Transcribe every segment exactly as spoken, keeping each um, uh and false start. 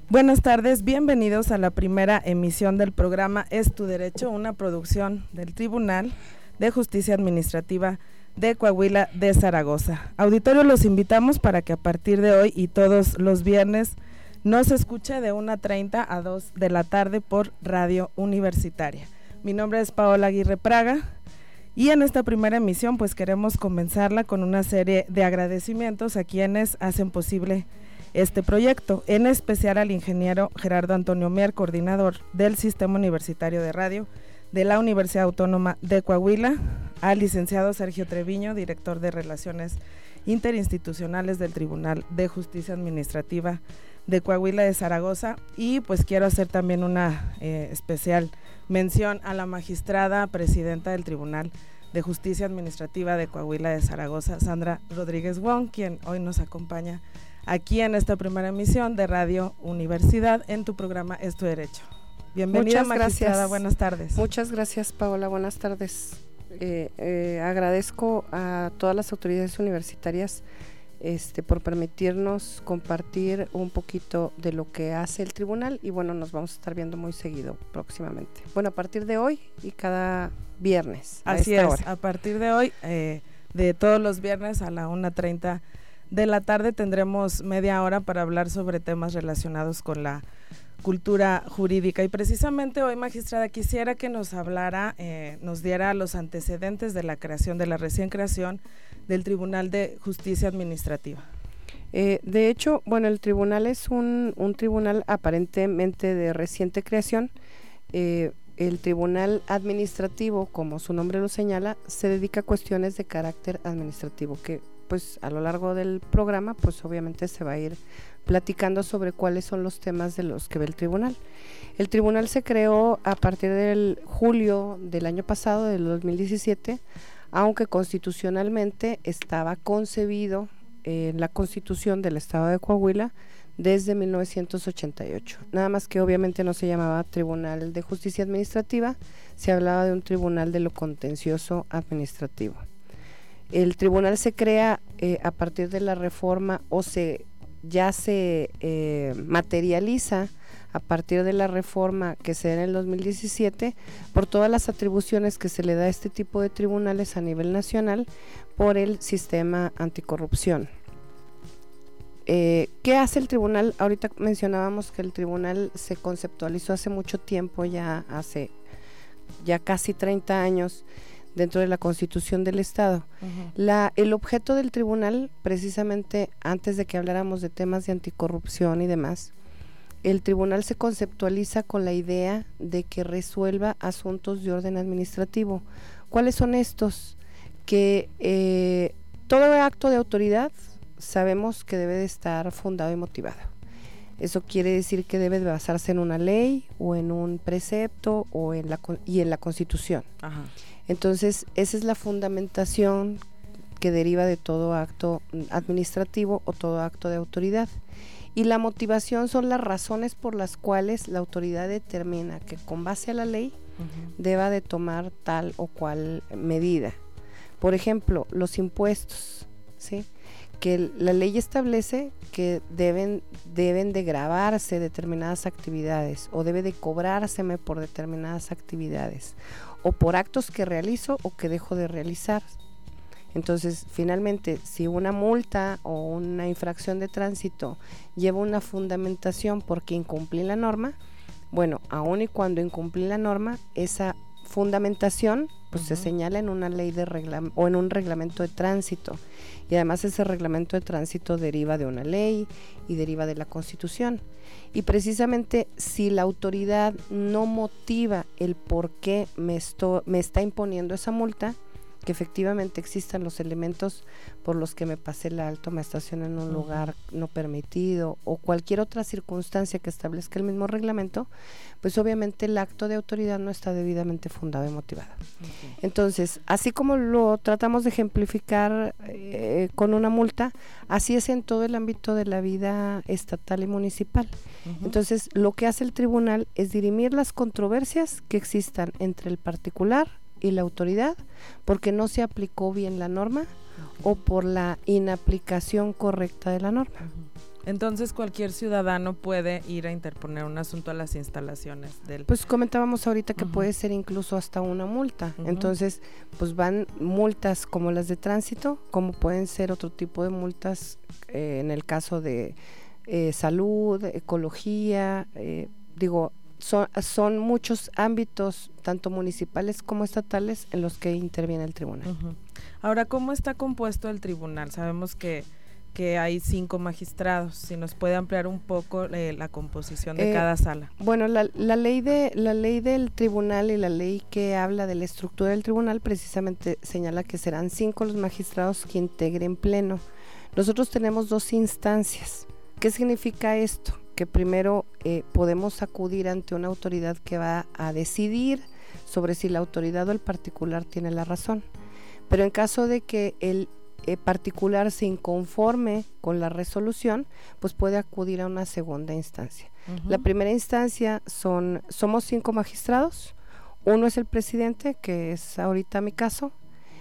Buenas tardes, bienvenidos a la primera emisión del programa Es tu Derecho, una producción del Tribunal de Justicia Administrativa de Coahuila de Zaragoza. Auditorio, los invitamos para que a partir de hoy y todos los viernes nos escuche de una treinta a dos de la tarde por Radio Universitaria. Mi nombre es Paola Aguirre Praga y en esta primera emisión pues queremos comenzarla con una serie de agradecimientos a quienes hacen posible este proyecto, en especial al ingeniero Gerardo Antonio Mier, coordinador del Sistema Universitario de Radio de la Universidad Autónoma de Coahuila, al licenciado Sergio Treviño, director de Relaciones Interinstitucionales del Tribunal de Justicia Administrativa de Coahuila de Zaragoza, y pues quiero hacer también una eh, especial mención a la magistrada presidenta del Tribunal de Justicia Administrativa de Coahuila de Zaragoza, Sandra Rodríguez Wong, quien hoy nos acompaña aquí en esta primera emisión de Radio Universidad en tu programa Es tu Derecho. Bienvenida, Muchas magistrada, gracias. Buenas tardes. Muchas gracias, Paola, buenas tardes. Eh, eh, agradezco a todas las autoridades universitarias este, por permitirnos compartir un poquito de lo que hace el tribunal y bueno, nos vamos a estar viendo muy seguido próximamente. Bueno, a partir de hoy y cada viernes. Así a esta es, hora. a partir de hoy, eh, de todos los viernes a la una treinta de la tarde tendremos media hora para hablar sobre temas relacionados con la cultura jurídica, y precisamente hoy, magistrada, quisiera que nos hablara, eh, nos diera los antecedentes de la creación, de la recién creación del Tribunal de Justicia Administrativa. Eh, de hecho, bueno, el tribunal es un, un tribunal aparentemente de reciente creación. Eh, el Tribunal Administrativo, como su nombre lo señala, se dedica a cuestiones de carácter administrativo, que pues a lo largo del programa pues obviamente se va a ir platicando sobre cuáles son los temas de los que ve el tribunal. El tribunal se creó a partir del julio del año pasado, del dos mil diecisiete, aunque constitucionalmente estaba concebido en la Constitución del Estado de Coahuila desde mil novecientos ochenta y ocho. Nada más que obviamente no se llamaba Tribunal de Justicia Administrativa, se hablaba de un tribunal de lo contencioso administrativo. El tribunal se crea eh, a partir de la reforma o se ya se eh, materializa a partir de la reforma que se da en el dos mil diecisiete por todas las atribuciones que se le da a este tipo de tribunales a nivel nacional por el sistema anticorrupción. Eh, ¿Qué hace el tribunal? Ahorita mencionábamos que el tribunal se conceptualizó hace mucho tiempo, ya hace ya casi treinta años, dentro de la Constitución del Estado. Uh-huh. La, el objeto del tribunal, precisamente antes de que habláramos de temas de anticorrupción y demás, el tribunal se conceptualiza con la idea de que resuelva asuntos de orden administrativo. ¿Cuáles son estos? Que eh, todo acto de autoridad sabemos que debe de estar fundado y motivado. Eso quiere decir que debe de basarse en una ley o en un precepto o en la, y en la Constitución. Ajá. Entonces, esa es la fundamentación que deriva de todo acto administrativo o todo acto de autoridad. Y la motivación son las razones por las cuales la autoridad determina que con base a la ley uh-huh. deba de tomar tal o cual medida. Por ejemplo, los impuestos, ¿sí? Que la ley establece que deben, deben de gravarse determinadas actividades o debe de cobrárseme por determinadas actividades o por actos que realizo o que dejo de realizar. Entonces, finalmente, si una multa o una infracción de tránsito lleva una fundamentación porque incumplí la norma, bueno, aun y cuando incumplí la norma, esa fundamentación pues uh-huh. se señala en una ley de reglam- o en un reglamento de tránsito, y además ese reglamento de tránsito deriva de una ley y deriva de la Constitución. Y precisamente si la autoridad no motiva el por qué me, esto, me está imponiendo esa multa, que efectivamente existan los elementos por los que me pasé el alto, me estacioné en un uh-huh. lugar no permitido o cualquier otra circunstancia que establezca el mismo reglamento, pues obviamente el acto de autoridad no está debidamente fundado y motivado. Okay. Entonces, así como lo tratamos de ejemplificar eh, con una multa, así es en todo el ámbito de la vida estatal y municipal. Uh-huh. Entonces, lo que hace el tribunal es dirimir las controversias que existan entre el particular y la autoridad porque no se aplicó bien la norma o por la inaplicación correcta de la norma. Entonces cualquier ciudadano puede ir a interponer un asunto a las instalaciones del... Pues comentábamos ahorita que uh-huh. puede ser incluso hasta una multa. Uh-huh. Entonces, pues van multas como las de tránsito, como pueden ser otro tipo de multas eh, en el caso de eh, salud, ecología, eh, digo, son, son muchos ámbitos, tanto municipales como estatales, en los que interviene el tribunal. Uh-huh. Ahora, ¿cómo está compuesto el tribunal? Sabemos que que hay cinco magistrados, si nos puede ampliar un poco eh, la composición de eh, cada sala. Bueno, la, la ley de la ley del tribunal y la ley que habla de la estructura del tribunal precisamente señala que serán cinco los magistrados que integren pleno. Nosotros tenemos dos instancias. ¿Qué significa esto? Que primero eh, podemos acudir ante una autoridad que va a decidir sobre si la autoridad o el particular tiene la razón. Pero en caso de que el Eh, particular se inconforme con la resolución, pues puede acudir a una segunda instancia. Uh-huh. La primera instancia son, somos cinco magistrados, uno es el presidente, que es ahorita mi caso,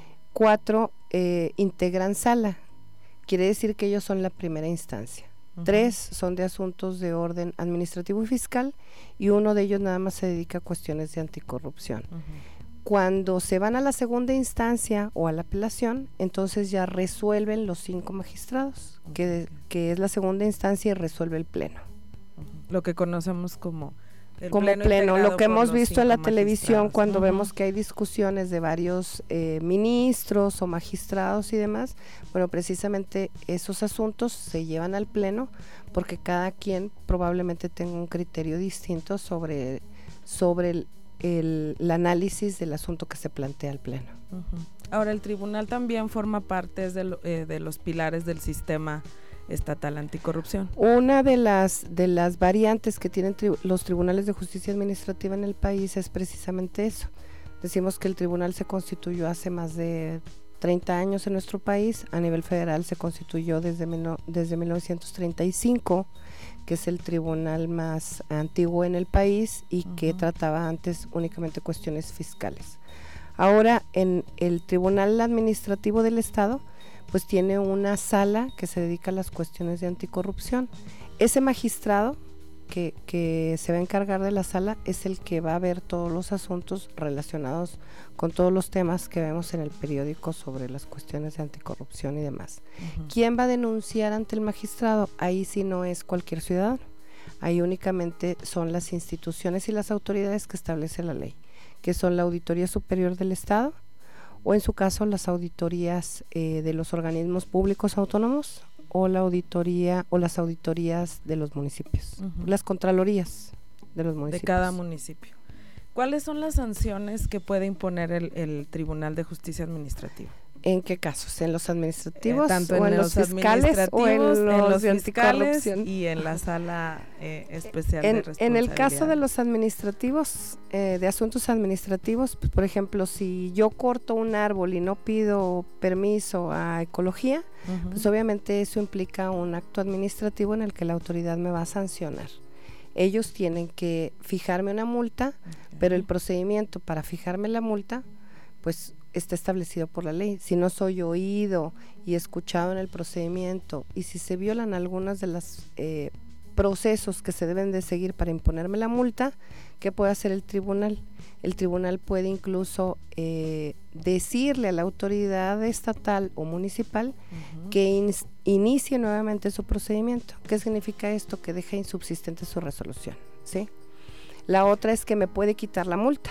cuatro eh, integran sala, quiere decir que ellos son la primera instancia. Uh-huh. Tres son de asuntos de orden administrativo y fiscal, y uno de ellos nada más se dedica a cuestiones de anticorrupción. Uh-huh. Cuando se van a la segunda instancia o a la apelación, entonces ya resuelven los cinco magistrados, okay. que, que es la segunda instancia y resuelve el pleno. Uh-huh. Lo que conocemos como el como pleno, pleno lo que hemos visto en la televisión cuando uh-huh. vemos que hay discusiones de varios eh, ministros o magistrados y demás. Bueno, precisamente esos asuntos se llevan al pleno porque cada quien probablemente tenga un criterio distinto sobre, sobre el El, el análisis del asunto que se plantea al pleno. Uh-huh. Ahora, el tribunal también forma parte de, lo, eh, de los pilares del sistema estatal anticorrupción. Una de las de las variantes que tienen tri- los tribunales de justicia administrativa en el país es precisamente eso. Decimos que el tribunal se constituyó hace más de treinta años en nuestro país, a nivel federal se constituyó desde, mil, desde mil novecientos treinta y cinco, que es el tribunal más antiguo en el país y uh-huh. que trataba antes únicamente cuestiones fiscales. Ahora en el Tribunal Administrativo del Estado pues tiene una sala que se dedica a las cuestiones de anticorrupción. Ese magistrado que, que se va a encargar de la sala es el que va a ver todos los asuntos relacionados con todos los temas que vemos en el periódico sobre las cuestiones de anticorrupción y demás. Uh-huh. ¿Quién va a denunciar ante el magistrado? Ahí sí no es cualquier ciudadano, ahí únicamente son las instituciones y las autoridades que establece la ley, que son la Auditoría Superior del Estado, o en su caso las auditorías eh, de los organismos públicos autónomos, o la auditoría o las auditorías de los municipios, uh-huh. las contralorías de los municipios. De cada municipio. ¿Cuáles son las sanciones que puede imponer el, el Tribunal de Justicia Administrativa? ¿En qué casos? ¿En los administrativos eh, tanto o en, en los, los fiscales o en los, en los de fiscales y en la sala eh, especial en, de responsabilidad? En el caso de los administrativos, eh, de asuntos administrativos, pues, por ejemplo, si yo corto un árbol y no pido permiso a ecología, uh-huh. pues obviamente eso implica un acto administrativo en el que la autoridad me va a sancionar. Ellos tienen que fijarme una multa, okay. pero el procedimiento para fijarme la multa, pues está establecido por la ley. Si no soy oído y escuchado en el procedimiento y si se violan algunos de los eh, procesos que se deben de seguir para imponerme la multa, ¿qué puede hacer el tribunal? El tribunal puede incluso eh, decirle a la autoridad estatal o municipal uh-huh. que in- inicie nuevamente su procedimiento. ¿Qué significa esto? Que deja insubsistente su resolución, ¿sí? La otra es que me puede quitar la multa,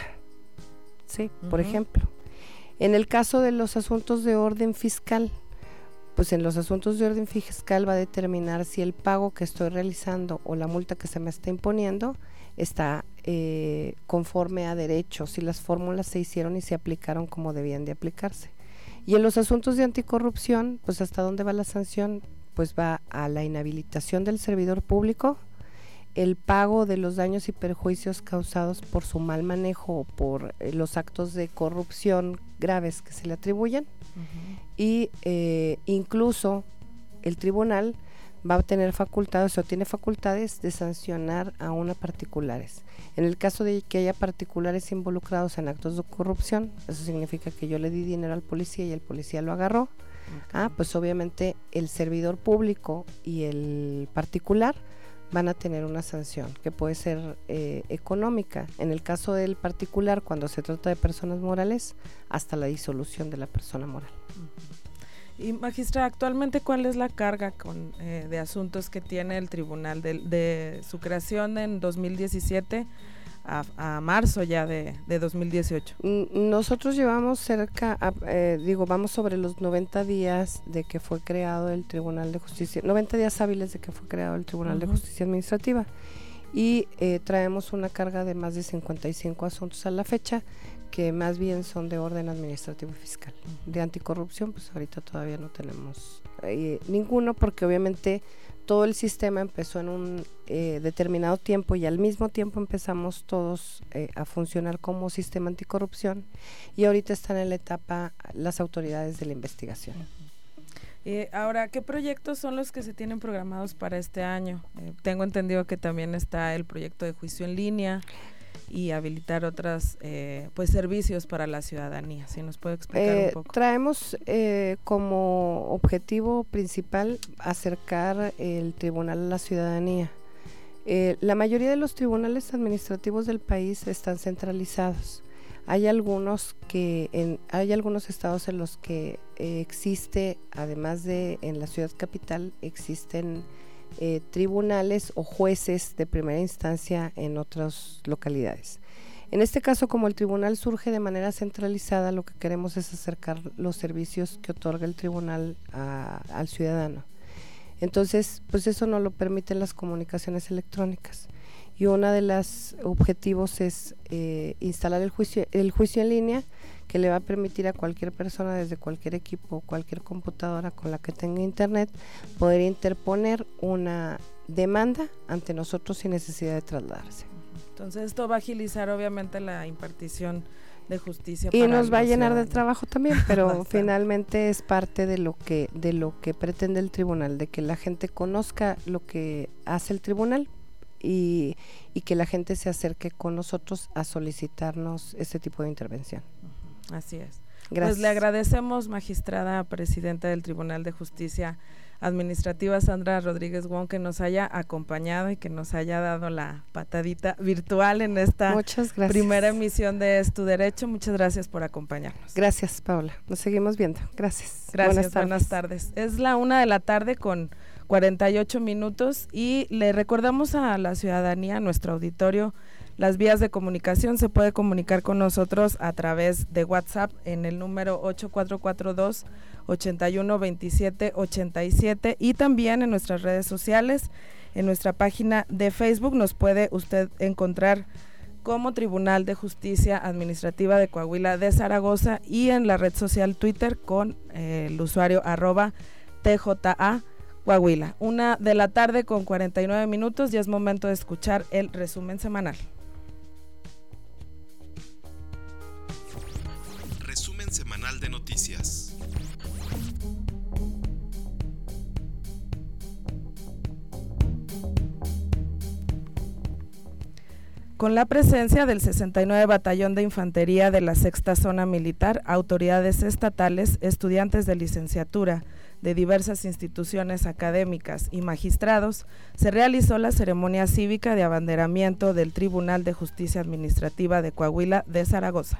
¿sí? Uh-huh. Por ejemplo. En el caso de los asuntos de orden fiscal, pues en los asuntos de orden fiscal va a determinar si el pago que estoy realizando o la multa que se me está imponiendo está eh, conforme a derecho, si las fórmulas se hicieron y se aplicaron como debían de aplicarse. Y en los asuntos de anticorrupción, pues hasta dónde va la sanción, pues va a la inhabilitación del servidor público, el pago de los daños y perjuicios causados por su mal manejo o por eh, los actos de corrupción graves que se le atribuyen uh-huh. y eh, incluso el tribunal va a tener facultades o tiene facultades de sancionar a una particulares. En el caso de que haya particulares involucrados en actos de corrupción, eso significa que yo le di dinero al policía y el policía lo agarró, Okay. Ah, pues obviamente el servidor público y el particular van a tener una sanción que puede ser eh, económica. En el caso del particular, cuando se trata de personas morales, hasta la disolución de la persona moral. Uh-huh. Y magistrada, actualmente, ¿cuál es la carga con, eh, de asuntos que tiene el tribunal de, de su creación en dos mil diecisiete a, a marzo ya de, de dos mil dieciocho? Nosotros llevamos cerca, a, eh, digo, vamos sobre los noventa días de que fue creado el Tribunal de Justicia, noventa días hábiles de que fue creado el Tribunal uh-huh. de Justicia Administrativa, y eh, traemos una carga de más de cincuenta y cinco asuntos a la fecha, que más bien son de orden administrativo y fiscal. Uh-huh. De anticorrupción, pues ahorita todavía no tenemos eh, ninguno, porque obviamente todo el sistema empezó en un eh, determinado tiempo y al mismo tiempo empezamos todos eh, a funcionar como sistema anticorrupción, y ahorita están en la etapa las autoridades de la investigación. Uh-huh. Eh, ahora, ¿qué proyectos son los que se tienen programados para este año? Eh, tengo entendido que también está el proyecto de juicio en línea y habilitar otros eh, pues servicios para la ciudadanía. Si nos puede explicar eh, un poco. Traemos eh, como objetivo principal acercar el tribunal a la ciudadanía. Eh, la mayoría de los tribunales administrativos del país están centralizados. Hay algunos que en, hay algunos estados en los que eh, existe, además de en la ciudad capital, existen Eh, tribunales o jueces de primera instancia en otras localidades. En este caso, como el tribunal surge de manera centralizada, lo que queremos es acercar los servicios que otorga el tribunal a, al ciudadano. Entonces, pues eso no lo permiten las comunicaciones electrónicas. Y uno de los objetivos es eh, instalar el juicio, el juicio en línea, que le va a permitir a cualquier persona desde cualquier equipo, cualquier computadora con la que tenga internet, poder interponer una demanda ante nosotros sin necesidad de trasladarse. Entonces esto va a agilizar obviamente la impartición de justicia. Y nos va a llenar de trabajo también, pero finalmente es parte de lo que de lo que pretende el tribunal, de que la gente conozca lo que hace el tribunal y, y que la gente se acerque con nosotros a solicitarnos este tipo de intervención. Así es. Gracias. Pues le agradecemos, magistrada presidenta del Tribunal de Justicia Administrativa, Sandra Rodríguez Wong, que nos haya acompañado y que nos haya dado la patadita virtual en esta primera emisión de Es Tu Derecho. Muchas gracias por acompañarnos. Gracias, Paula. Nos seguimos viendo. Gracias. Gracias, buenas tardes. Buenas tardes. Es la una de la tarde con cuarenta y ocho minutos y le recordamos a la ciudadanía, a nuestro auditorio, las vías de comunicación. Se puede comunicar con nosotros a través de WhatsApp en el número ocho cuatro cuatro dos, ocho uno dos siete ocho siete y también en nuestras redes sociales, en nuestra página de Facebook nos puede usted encontrar como Tribunal de Justicia Administrativa de Coahuila de Zaragoza y en la red social Twitter con eh, el usuario arroba T J A Coahuila. Una de la tarde con cuarenta y nueve minutos y es momento de escuchar el resumen semanal. Semanal de noticias. Con la presencia del sesenta y nueve Batallón de Infantería de la Sexta Zona Militar, autoridades estatales, estudiantes de licenciatura de diversas instituciones académicas y magistrados, se realizó la ceremonia cívica de abanderamiento del Tribunal de Justicia Administrativa de Coahuila de Zaragoza.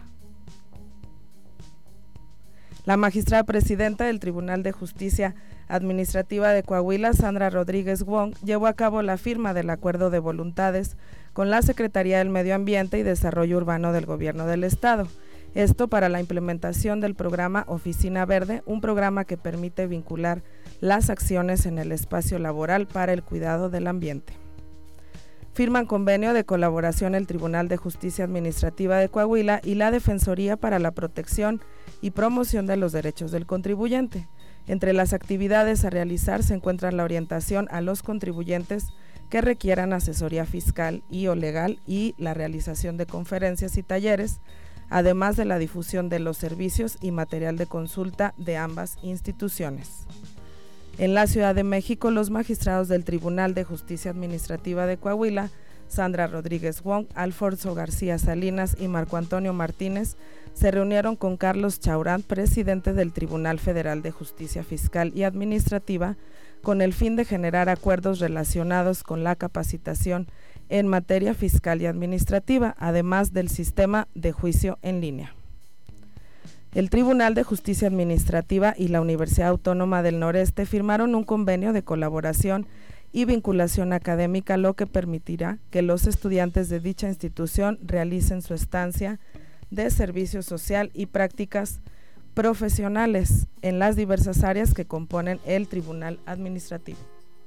La magistrada presidenta del Tribunal de Justicia Administrativa de Coahuila, Sandra Rodríguez Wong, llevó a cabo la firma del acuerdo de voluntades con la Secretaría del Medio Ambiente y Desarrollo Urbano del Gobierno del Estado. Esto para la implementación del programa Oficina Verde, un programa que permite vincular las acciones en el espacio laboral para el cuidado del ambiente. Firman convenio de colaboración el Tribunal de Justicia Administrativa de Coahuila y la Defensoría para la Protección y Promoción de los Derechos del Contribuyente. Entre las actividades a realizar se encuentran la orientación a los contribuyentes que requieran asesoría fiscal y o legal y la realización de conferencias y talleres, además de la difusión de los servicios y material de consulta de ambas instituciones. En la Ciudad de México, los magistrados del Tribunal de Justicia Administrativa de Coahuila Sandra Rodríguez Wong, Alfonso García Salinas y Marco Antonio Martínez se reunieron con Carlos Chaurán, presidente del Tribunal Federal de Justicia Fiscal y Administrativa, con el fin de generar acuerdos relacionados con la capacitación en materia fiscal y administrativa, además del sistema de juicio en línea. El Tribunal de Justicia Administrativa y la Universidad Autónoma del Noreste firmaron un convenio de colaboración y vinculación académica, lo que permitirá que los estudiantes de dicha institución realicen su estancia de servicio social y prácticas profesionales en las diversas áreas que componen el Tribunal Administrativo.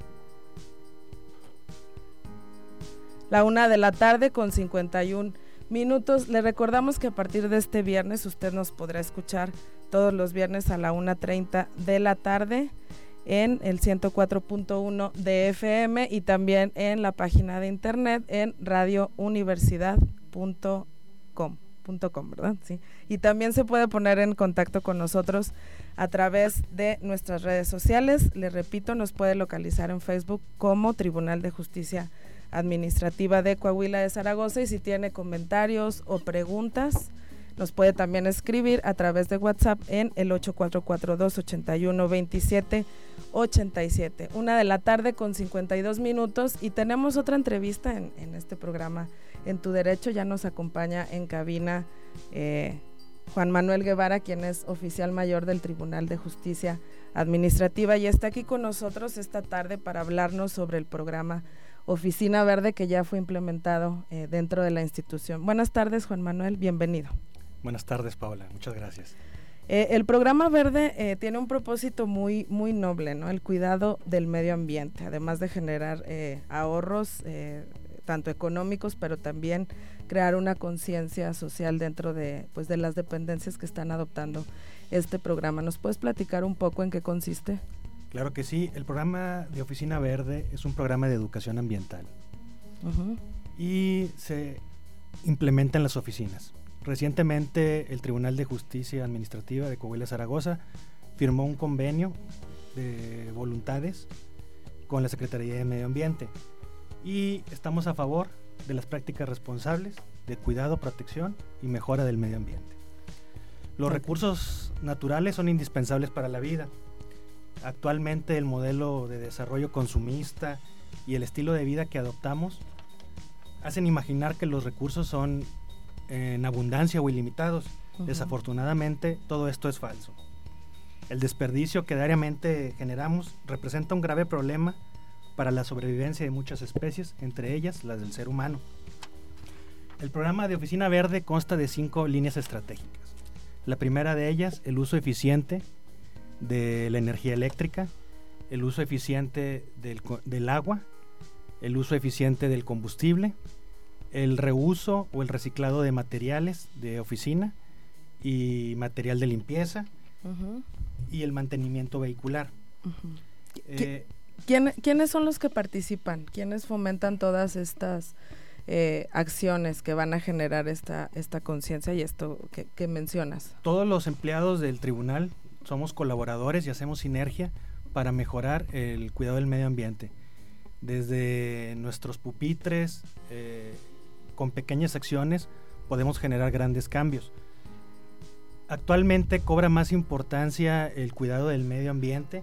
La una de la tarde con cincuenta y un minutos. Le recordamos que a partir de este viernes usted nos podrá escuchar todos los viernes a la una treinta de la tarde en el ciento cuatro punto uno de F M y también en la página de internet en radio universidad punto com. .com, ¿verdad? Sí. Y también se puede poner en contacto con nosotros a través de nuestras redes sociales. Le repito, nos puede localizar en Facebook como Tribunal de Justicia Administrativa de Coahuila de Zaragoza, y si tiene comentarios o preguntas nos puede también escribir a través de WhatsApp en el ocho cuatro cuatro dos, ocho uno, dos siete ocho siete. Una de la tarde con cincuenta y dos minutos, y tenemos otra entrevista en, en este programa En Tu Derecho. Ya nos acompaña en cabina eh, Juan Manuel Guevara, quien es oficial mayor del Tribunal de Justicia Administrativa, y está aquí con nosotros esta tarde para hablarnos sobre el programa Oficina Verde, que ya fue implementado eh, dentro de la institución. Buenas tardes, Juan Manuel, bienvenido. Buenas tardes, Paola, muchas gracias. Eh, el programa Verde eh, tiene un propósito muy, muy noble, ¿no? El cuidado del medio ambiente, además de generar eh, ahorros, eh, tanto económicos, pero también crear una conciencia social dentro de, pues, de las dependencias que están adoptando este programa. ¿Nos puedes platicar un poco en qué consiste? Claro que sí, el programa de Oficina Verde es un programa de educación ambiental uh-huh. y se implementa en las oficinas. Recientemente el Tribunal de Justicia Administrativa de Coahuila Zaragoza firmó un convenio de voluntades con la Secretaría de Medio Ambiente y estamos a favor de las prácticas responsables de cuidado, protección y mejora del medio ambiente. Los okay. recursos naturales son indispensables para la vida. Actualmente el modelo de desarrollo consumista y el estilo de vida que adoptamos hacen imaginar que los recursos son en abundancia o ilimitados. Uh-huh. Desafortunadamente todo esto es falso. El desperdicio que diariamente generamos representa un grave problema para la sobrevivencia de muchas especies, entre ellas las del ser humano. El programa de Oficina Verde consta de cinco líneas estratégicas. La primera de ellas, el uso eficiente de la energía eléctrica, el uso eficiente del, del agua, el uso eficiente del combustible, el reuso o el reciclado de materiales de oficina y material de limpieza uh-huh. y el mantenimiento vehicular. Uh-huh. eh, ¿Quién, ¿Quiénes son los que participan? ¿Quiénes fomentan todas estas eh, acciones que van a generar esta, esta conciencia y esto que, que mencionas? Todos los empleados del tribunal somos colaboradores y hacemos sinergia para mejorar el cuidado del medio ambiente. Desde nuestros pupitres, eh, con pequeñas acciones podemos generar grandes cambios. Actualmente cobra más importancia el cuidado del medio ambiente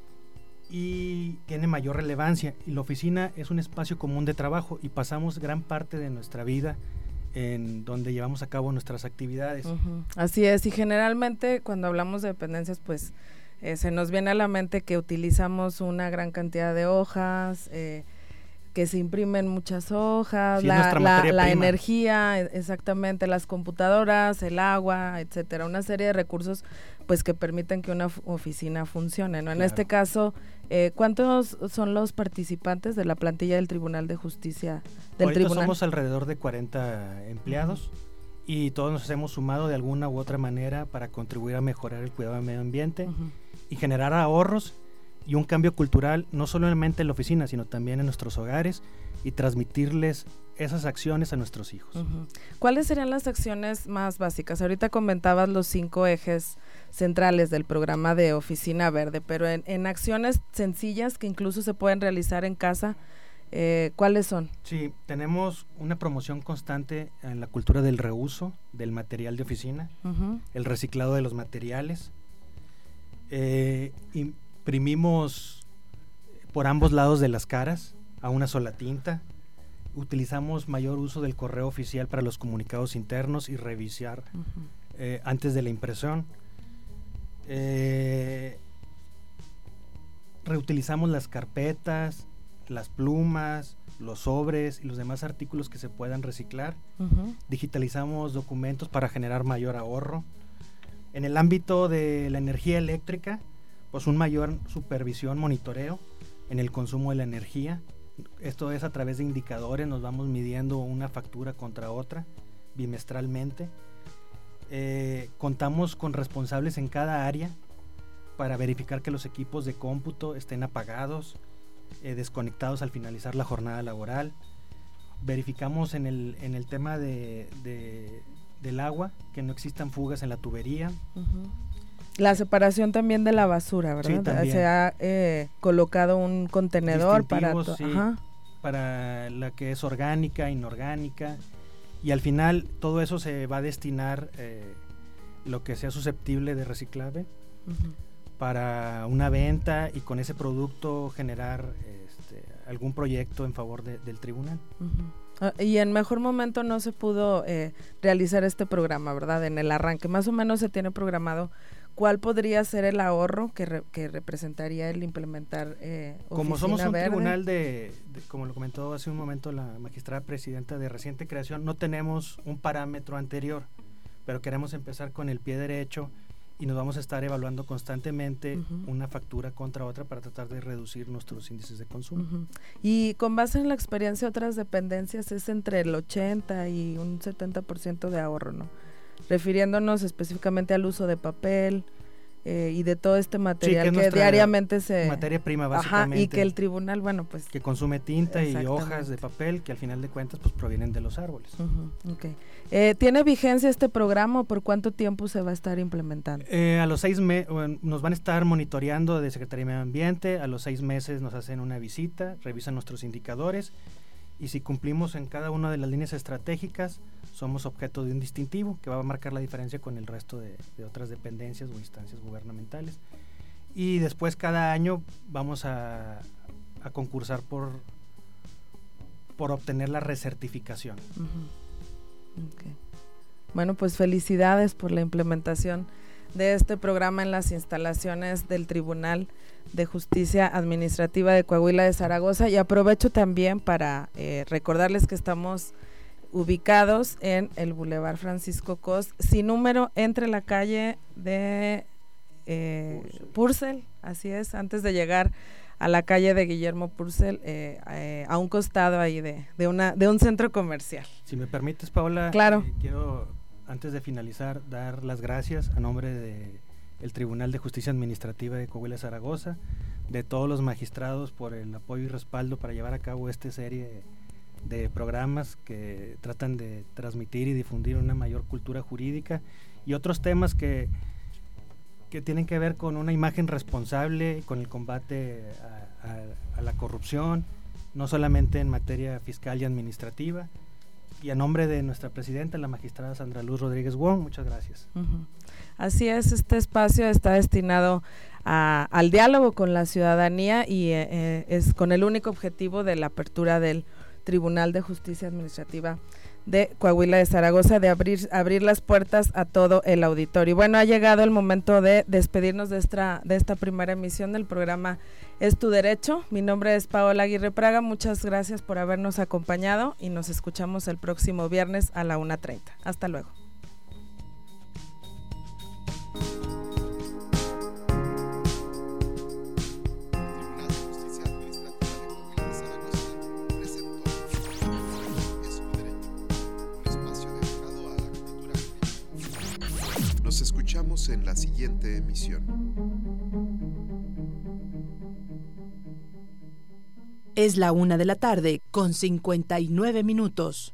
y tiene mayor relevancia, y la oficina es un espacio común de trabajo y pasamos gran parte de nuestra vida en donde llevamos a cabo nuestras actividades. Uh-huh. Así es, y generalmente cuando hablamos de dependencias, pues eh, se nos viene a la mente que utilizamos una gran cantidad de hojas, eh, que se imprimen muchas hojas, sí, la, la, la energía, exactamente, las computadoras, el agua, etcétera, una serie de recursos pues que permiten que una oficina funcione, ¿no? Claro. En este caso, eh, ¿cuántos son los participantes de la plantilla del Tribunal de Justicia del Ahorita Tribunal? Somos alrededor de cuarenta empleados uh-huh. y todos nos hemos sumado de alguna u otra manera para contribuir a mejorar el cuidado del medio ambiente uh-huh. y generar ahorros y un cambio cultural, no solamente en la oficina, sino también en nuestros hogares, y transmitirles esas acciones a nuestros hijos. Uh-huh. ¿Cuáles serían las acciones más básicas? Ahorita comentabas los cinco ejes centrales del programa de Oficina Verde, pero en, en acciones sencillas que incluso se pueden realizar en casa, Eh, ¿Cuáles son? Sí, tenemos una promoción constante en la cultura del reuso del material de oficina, uh-huh. el reciclado de los materiales. Eh, imprimimos por ambos lados de las caras a una sola tinta. Utilizamos mayor uso del correo oficial para los comunicados internos y revisar uh-huh. eh, antes de la impresión. Eh, reutilizamos las carpetas, las plumas, los sobres y los demás artículos que se puedan reciclar. Uh-huh. Digitalizamos documentos para generar mayor ahorro. En el ámbito de la energía eléctrica, pues un mayor supervisión, monitoreo en el consumo de la energía. Esto es a través de indicadores, nos vamos midiendo una factura contra otra bimestralmente. Eh, contamos con responsables en cada área para verificar que los equipos de cómputo estén apagados, eh, desconectados al finalizar la jornada laboral. Verificamos en el, en el tema de, de, del agua, que no existan fugas en la tubería. Uh-huh. La separación también de la basura, ¿verdad? Sí, también. Se ha eh, colocado un contenedor para, to- sí, Ajá. para la que es orgánica, inorgánica, y al final todo eso se va a destinar eh, lo que sea susceptible de reciclaje uh-huh. para una venta y con ese producto generar este, algún proyecto en favor de, del tribunal. Uh-huh. Uh, y en mejor momento no se pudo eh, realizar este programa, ¿verdad? En el arranque, más o menos se tiene programado. ¿Cuál podría ser el ahorro que, re, que representaría el implementar eh, Oficina Como somos un Verde? tribunal de, de, como lo comentó hace un momento la magistrada presidenta, de reciente creación, no tenemos un parámetro anterior, pero queremos empezar con el pie derecho y nos vamos a estar evaluando constantemente uh-huh. una factura contra otra para tratar de reducir nuestros índices de consumo. Uh-huh. Y con base en la experiencia de otras dependencias es entre el ochenta y un setenta por ciento de ahorro, ¿no? Refiriéndonos específicamente al uso de papel eh, y de todo este material sí, que, que diariamente se... materia prima, básicamente. Ajá, y que el tribunal, bueno, pues... Que consume tinta y hojas de papel que al final de cuentas pues provienen de los árboles. Uh-huh, okay. eh, ¿Tiene vigencia este programa o por cuánto tiempo se va a estar implementando? Eh, a los seis meses, bueno, nos van a estar monitoreando de Secretaría de Medio Ambiente, a los seis meses nos hacen una visita, revisan nuestros indicadores y si cumplimos en cada una de las líneas estratégicas, somos objeto de un distintivo que va a marcar la diferencia con el resto de, de otras dependencias o instancias gubernamentales. Y después cada año vamos a, a concursar por, por obtener la recertificación. Uh-huh. Okay. Bueno, pues felicidades por la implementación de este programa en las instalaciones del Tribunal de Justicia Administrativa de Coahuila de Zaragoza, y aprovecho también para eh, recordarles que estamos ubicados en el Boulevard Francisco Cos, sin número, entre la calle de eh, Purcell. Purcell, así es, antes de llegar a la calle de Guillermo Purcell, eh, eh, a un costado ahí de, de, una, de un centro comercial. Si me permites, Paola, claro. eh, quiero, antes de finalizar, dar las gracias a nombre de el Tribunal de Justicia Administrativa de Coahuila de Zaragoza, de todos los magistrados por el apoyo y respaldo para llevar a cabo esta serie de programas que tratan de transmitir y difundir una mayor cultura jurídica y otros temas que, que tienen que ver con una imagen responsable, con el combate a, a, a la corrupción, no solamente en materia fiscal y administrativa. Y a nombre de nuestra presidenta, la magistrada Sandra Luz Rodríguez Wong, muchas gracias. Uh-huh. Así es, este espacio está destinado a, al diálogo con la ciudadanía y eh, es con el único objetivo de la apertura del Tribunal de Justicia Administrativa de Coahuila de Zaragoza, de abrir, abrir las puertas a todo el auditorio. Y bueno, ha llegado el momento de despedirnos de esta, de esta primera emisión del programa Es Tu Derecho. Mi nombre es Paola Aguirre Praga, muchas gracias por habernos acompañado y nos escuchamos el próximo viernes a la una treinta. Hasta luego. Nos escuchamos en la siguiente emisión. Es la una de la tarde con cincuenta y nueve minutos.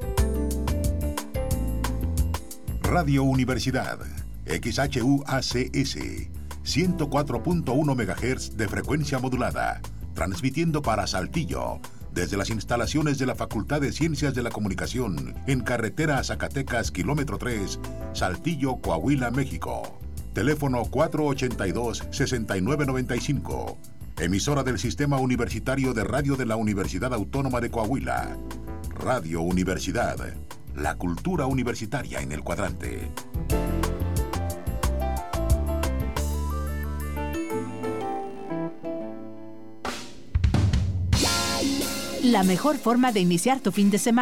Radio Universidad, X H U A C S, ciento cuatro punto uno megahertz de frecuencia modulada, transmitiendo para Saltillo, desde las instalaciones de la Facultad de Ciencias de la Comunicación, en carretera a Zacatecas, kilómetro tres, Saltillo, Coahuila, México. Teléfono cuatro ochenta y dos, sesenta y nueve noventa y cinco. Emisora del Sistema Universitario de Radio de la Universidad Autónoma de Coahuila. Radio Universidad. La cultura universitaria en el cuadrante. La mejor forma de iniciar tu fin de semana